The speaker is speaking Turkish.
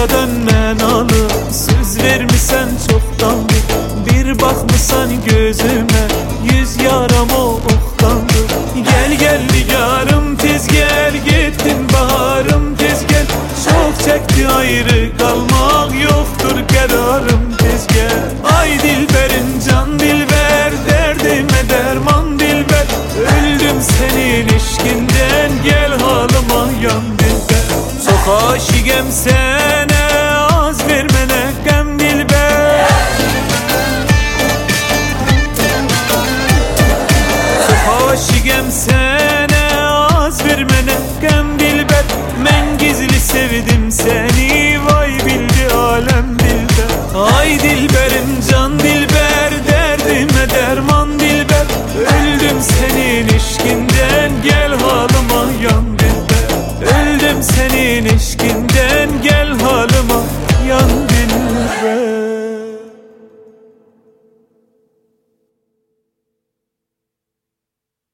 Buraya dönmen alı, söz vermişsen çoktandı. Bir bakmışsan gözüme, yüz yaram o oktandı. Gel gel nigarım tez gel, gittin baharım tez gel. Çok çekti ayrı kalmak, yoktur kararım tez gel. Ay dilberim can dilber, derdime derman dilber. Öldüm senin işkinden, gel halıma yan dilber. Çok aşıgım sen